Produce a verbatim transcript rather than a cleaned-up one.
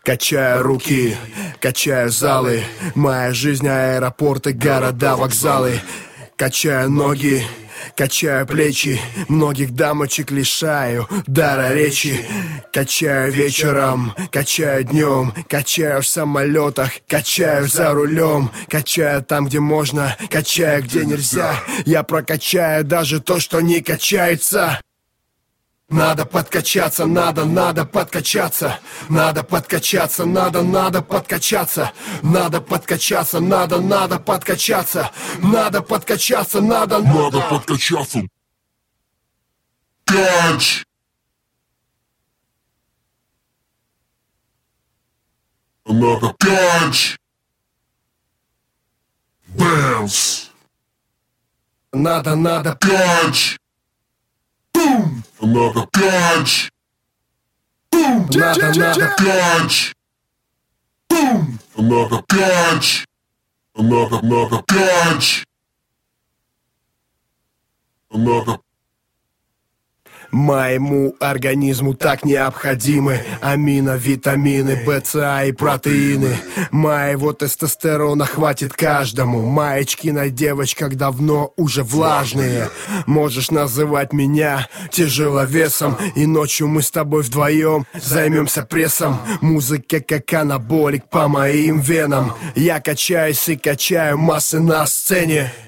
Качаю руки, качаю залы. Моя жизнь — аэропорты, города, вокзалы. Качаю ноги, качаю плечи. Многих дамочек лишаю дара речи. Качаю вечером, качаю днем. Качаю в самолетах, качаю за рулем. Качаю там, где можно, качаю, где нельзя. Я прокачаю даже то, что не качается. Надо подкачаться, надо, надо подкачаться. Надо подкачаться, надо, надо подкачаться. Надо подкачаться, надо, надо подкачаться. Надо подкачаться, надо, надо подкачаться. Кач! Надо кач! Дэнс! Надо, надо кач! Бум! Надо кач! Бум! Надо, надо кач! Бум! Надо кач! Надо, надо кач! Надо. Моему организму так необходимы аминовитамины, БЦА и протеины. Моего тестостерона хватит каждому. Маечки на девочках давно уже влажные. Можешь называть меня тяжеловесом, и ночью мы с тобой вдвоем займемся прессом. Музыка как анаболик по моим венам. Я качаюсь и качаю массы на сцене.